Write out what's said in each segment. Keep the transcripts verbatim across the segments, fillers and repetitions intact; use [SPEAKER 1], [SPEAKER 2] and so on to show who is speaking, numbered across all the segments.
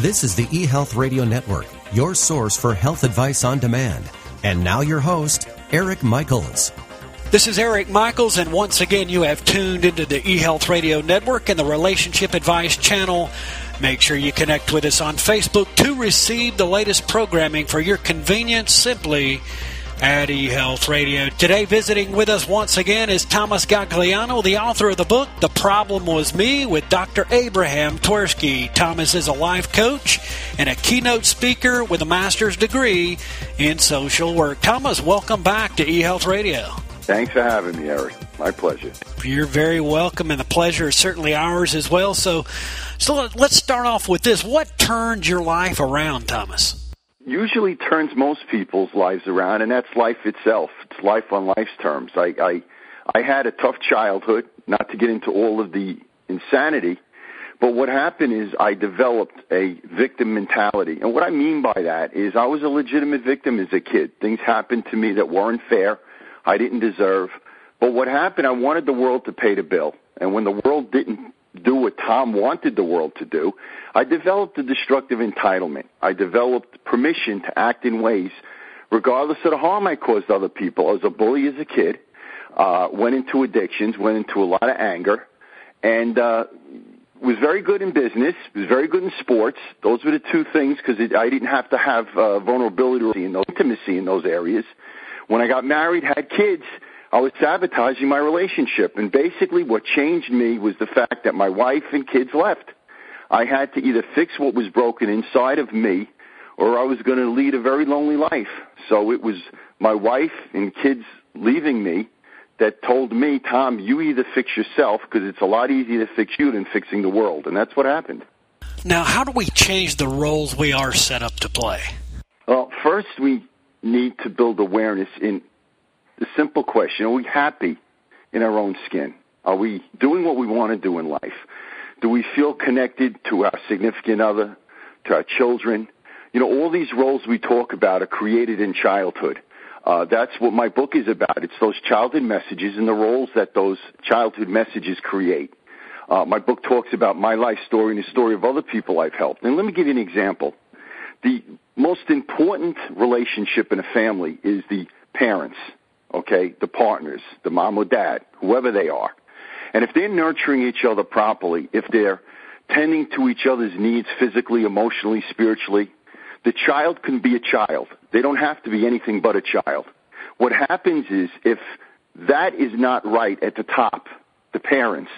[SPEAKER 1] This is the eHealth Radio Network, your source for health advice on demand. And now your host, Eric Michaels.
[SPEAKER 2] This is Eric Michaels, and once again you have tuned into the eHealth Radio Network and the Relationship Advice channel. Make sure you connect with us on Facebook to receive the latest programming for your convenience simply at eHealth Radio. Today visiting with us once again is Thomas Gagliano, the author of the book, The Problem Was Me, with Doctor Abraham Twerski. Thomas is a life coach and a keynote speaker with a master's degree in social work. Thomas, welcome back to eHealth Radio.
[SPEAKER 3] Thanks for having me, Eric. My pleasure.
[SPEAKER 2] You're very welcome, and the pleasure is certainly ours as well. So, so let's start off with this. What turned your life around, Thomas?
[SPEAKER 3] Usually turns most people's lives around, and that's life itself. It's life on life's terms. I, I, I had a tough childhood, not to get into all of the insanity, but what happened is I developed a victim mentality. And what I mean by that is I was a legitimate victim as a kid. Things happened to me that weren't fair, I didn't deserve. But what happened, I wanted the world to pay the bill. And when the world didn't do what Tom wanted the world to do, I developed a destructive entitlement. I developed permission to act in ways, regardless of the harm I caused other people. I was a bully as a kid, uh, went into addictions, went into a lot of anger, and uh, was very good in business, was very good in sports. Those were the two things, because I didn't have to have uh, vulnerability and intimacy in those areas. When I got married, had kids, I was sabotaging my relationship, and basically what changed me was the fact that my wife and kids left. I had to either fix what was broken inside of me, or I was going to lead a very lonely life. So it was my wife and kids leaving me that told me, Tom, you either fix yourself, because it's a lot easier to fix you than fixing the world, and that's what happened.
[SPEAKER 2] Now, how do we change the roles we are set up to play?
[SPEAKER 3] Well, first we need to build awareness in the simple question, are we happy in our own skin? Are we doing what we want to do in life? Do we feel connected to our significant other, to our children? You know, all these roles we talk about are created in childhood. Uh, that's what my book is about. It's those childhood messages and the roles that those childhood messages create. Uh, my book talks about my life story and the story of other people I've helped. And let me give you an example. The most important relationship in a family is the parents. Okay, the partners, the mom or dad, whoever they are. And if they're nurturing each other properly, if they're tending to each other's needs physically, emotionally, spiritually, the child can be a child. They don't have to be anything but a child. What happens is if that is not right at the top, the parents,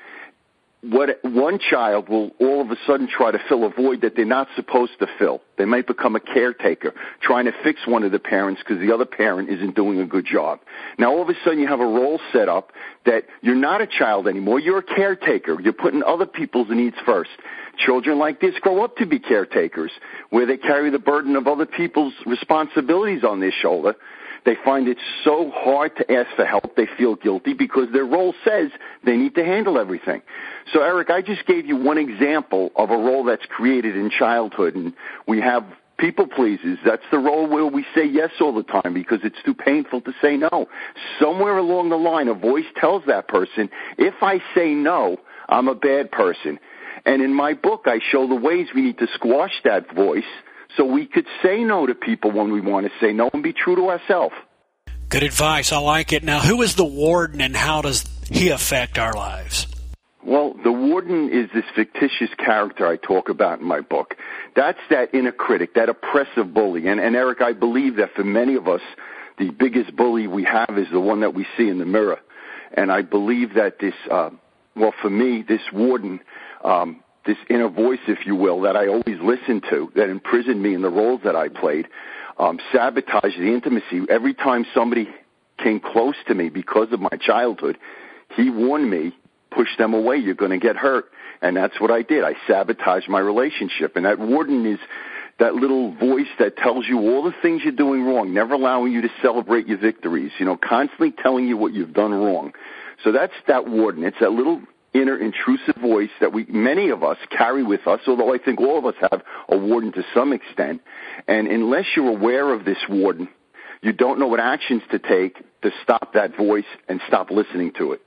[SPEAKER 3] what one child will all of a sudden try to fill a void that they're not supposed to fill. They might become a caretaker, trying to fix one of the parents because the other parent isn't doing a good job. Now, all of a sudden, you have a role set up that you're not a child anymore. You're a caretaker. You're putting other people's needs first. Children like this grow up to be caretakers, where they carry the burden of other people's responsibilities on their shoulder. They find it so hard to ask for help. They feel guilty because their role says they need to handle everything. So, Eric, I just gave you one example of a role that's created in childhood. And we have people pleasers. That's the role where we say yes all the time because it's too painful to say no. Somewhere along the line, a voice tells that person, if I say no, I'm a bad person. And in my book, I show the ways we need to squash that voice so we could say no to people when we want to say no and be true to ourselves.
[SPEAKER 2] Good advice. I like it. Now, who is the warden and how does he affect our lives?
[SPEAKER 3] Well, the warden is this fictitious character I talk about in my book. That's that inner critic, that oppressive bully. And, and Eric, I believe that for many of us, the biggest bully we have is the one that we see in the mirror. And I believe that this, uh, well, for me, this warden, um, this inner voice, if you will, that I always listened to, that imprisoned me in the roles that I played, um, sabotaged the intimacy. Every time somebody came close to me because of my childhood, he warned me, push them away, you're going to get hurt. And that's what I did. I sabotaged my relationship. And that warden is that little voice that tells you all the things you're doing wrong, never allowing you to celebrate your victories, you know, constantly telling you what you've done wrong. So that's that warden. It's that little inner intrusive voice that we, many of us, carry with us, although I think all of us have a warden to some extent. And unless you're aware of this warden, you don't know what actions to take to stop that voice and stop listening to it.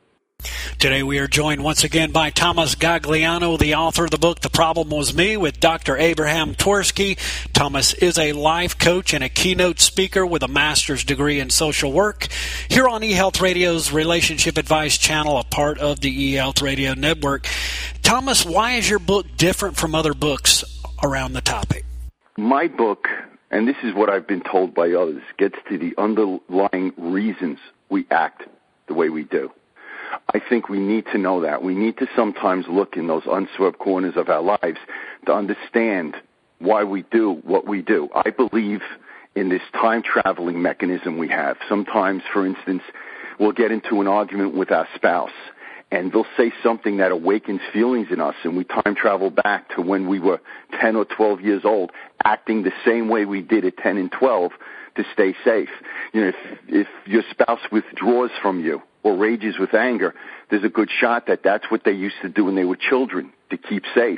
[SPEAKER 2] Today we are joined once again by Thomas Gagliano, the author of the book, The Problem Was Me, with Doctor Abraham Twersky. Thomas is a life coach and a keynote speaker with a master's degree in social work here on eHealth Radio's Relationship Advice channel, a part of the eHealth Radio Network. Thomas, why is your book different from other books around the topic?
[SPEAKER 3] My book, and this is what I've been told by others, gets to the underlying reasons we act the way we do. I think we need to know that. We need to sometimes look in those unswerved corners of our lives to understand why we do what we do. I believe in this time-traveling mechanism we have. Sometimes, for instance, we'll get into an argument with our spouse, and they'll say something that awakens feelings in us, and we time travel back to when we were ten or twelve years old, acting the same way we did at ten and twelve to stay safe. You know, if, if your spouse withdraws from you or rages with anger, there's a good shot that that's what they used to do when they were children to keep safe.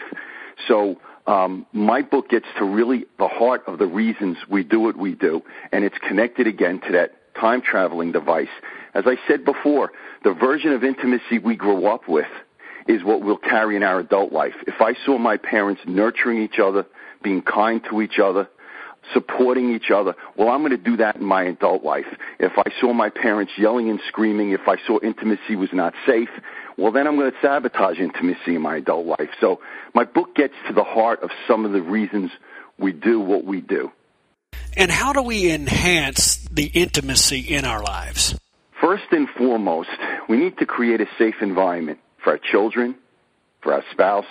[SPEAKER 3] So um, my book gets to really the heart of the reasons we do what we do, and it's connected again to that time-traveling device. As I said before, the version of intimacy we grew up with is what we'll carry in our adult life. If I saw my parents nurturing each other, being kind to each other, supporting each other, well, I'm going to do that in my adult life. If I saw my parents yelling and screaming, if I saw intimacy was not safe, well, then I'm going to sabotage intimacy in my adult life. So my book gets to the heart of some of the reasons we do what we do.
[SPEAKER 2] And how do we enhance the intimacy in our lives?
[SPEAKER 3] First and foremost, we need to create a safe environment for our children, for our spouse.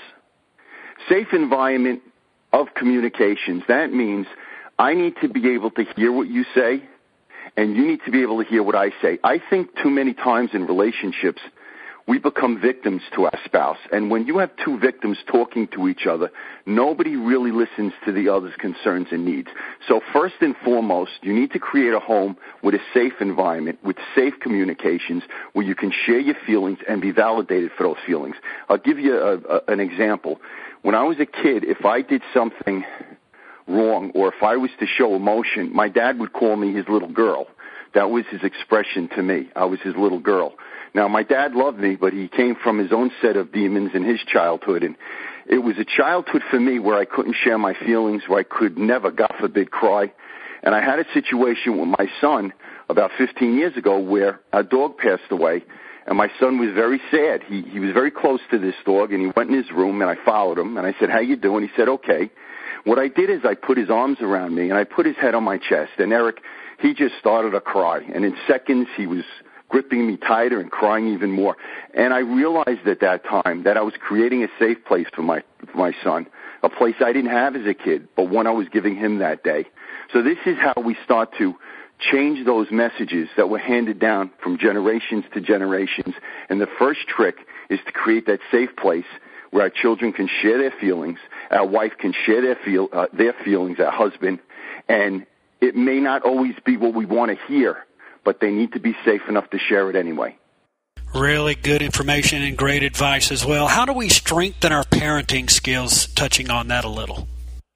[SPEAKER 3] Safe environment of communications. That means I need to be able to hear what you say, and you need to be able to hear what I say. I think too many times in relationships, we become victims to our spouse. And when you have two victims talking to each other, nobody really listens to the other's concerns and needs. So first and foremost, you need to create a home with a safe environment, with safe communications, where you can share your feelings and be validated for those feelings. I'll give you a, a, an example. When I was a kid, if I did something wrong or if I was to show emotion, my dad would call me his little girl. That was his expression to me. I was his little girl. Now, my dad loved me, but he came from his own set of demons in his childhood, and it was a childhood for me where I couldn't share my feelings, where I could never, God forbid, cry. And I had a situation with my son about fifteen years ago where a dog passed away, and my son was very sad. He he was very close to this dog, and he went in his room, and I followed him, and I said, "How you doing?" He said, "Okay." What I did is I put his arms around me, and I put his head on my chest, and Eric, he just started to cry. And in seconds, he was gripping me tighter and crying even more. And I realized at that time that I was creating a safe place for my for my son, a place I didn't have as a kid, but one I was giving him that day. So this is how we start to change those messages that were handed down from generations to generations. And the first trick is to create that safe place where our children can share their feelings, our wife can share their feel uh, their feelings, our husband, and it may not always be what we want to hear, but they need to be safe enough to share it anyway.
[SPEAKER 2] Really good information and great advice as well. How do we strengthen our parenting skills, touching on that a little?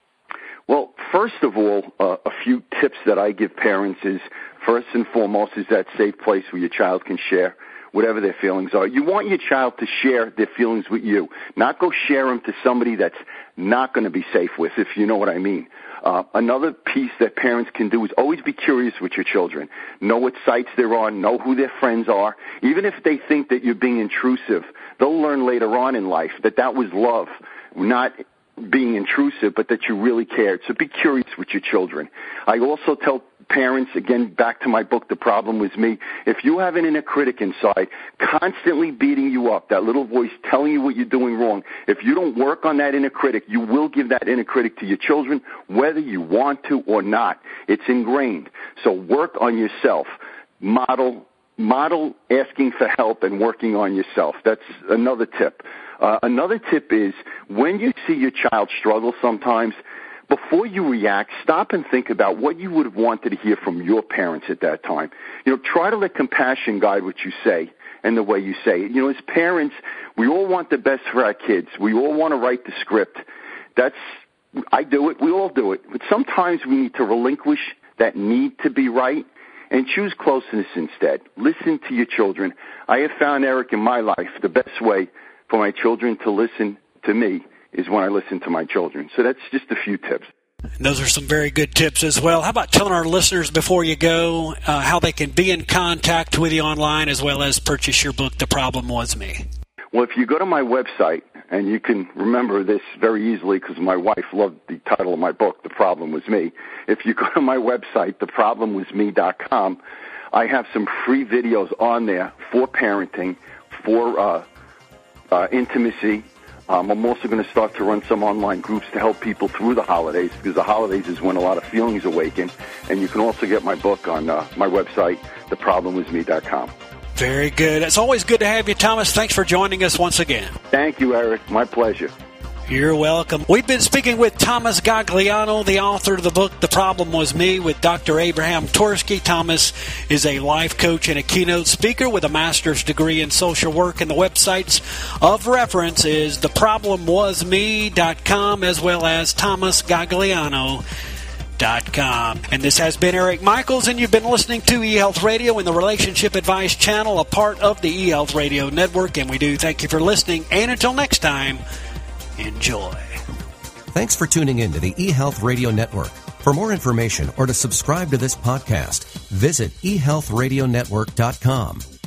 [SPEAKER 3] Well, first of all, uh, a few tips that I give parents is, first and foremost, is that safe place where your child can share whatever their feelings are. You want your child to share their feelings with you, not go share them to somebody that's not going to be safe with, if you know what I mean. Uh, another piece that parents can do is always be curious with your children. Know what sites they're on, know who their friends are. Even if they think that you're being intrusive, they'll learn later on in life that that was love, not being intrusive, but that you really cared. So be curious with your children. I also tell parents, again, back to my book, The Problem Was Me, if you have an inner critic inside constantly beating you up, that little voice telling you what you're doing wrong, if you don't work on that inner critic, you will give that inner critic to your children, whether you want to or not. It's ingrained. So work on yourself. Model, model asking for help and working on yourself. That's another tip. Uh, another tip is when you see your child struggle sometimes, before you react, stop and think about what you would have wanted to hear from your parents at that time. You know, try to let compassion guide what you say and the way you say it. You know, as parents, we all want the best for our kids. We all want to write the script. That's, I do it. We all do it. But sometimes we need to relinquish that need to be right and choose closeness instead. Listen to your children. I have found, Eric, in my life, the best way for my children to listen to me is when I listen to my children. So that's just a few tips.
[SPEAKER 2] And those are some very good tips as well. How about telling our listeners before you go uh, how they can be in contact with you online as well as purchase your book, The Problem Was Me?
[SPEAKER 3] Well, if you go to my website, and you can remember this very easily because my wife loved the title of my book, The Problem Was Me. If you go to my website, the problem was me dot com, I have some free videos on there for parenting, for uh, uh, intimacy. Um, I'm also going to start to run some online groups to help people through the holidays, because the holidays is when a lot of feelings awaken. And you can also get my book on uh, my website, the problem was me dot com.
[SPEAKER 2] Very good. It's always good to have you, Thomas. Thanks for joining us once again.
[SPEAKER 3] Thank you, Eric. My pleasure.
[SPEAKER 2] You're welcome. We've been speaking with Thomas Gagliano, the author of the book, The Problem Was Me, with Doctor Abraham Twersky. Thomas is a life coach and a keynote speaker with a master's degree in social work, and the websites of reference is the problem was me dot com as well as thomas gagliano dot com. And this has been Eric Michaels, and you've been listening to eHealth Radio and the Relationship Advice Channel, a part of the eHealth Radio Network, and we do thank you for listening, and until next time, enjoy.
[SPEAKER 1] Thanks for tuning in to the eHealth Radio Network. For more information or to subscribe to this podcast, visit e health radio network dot com.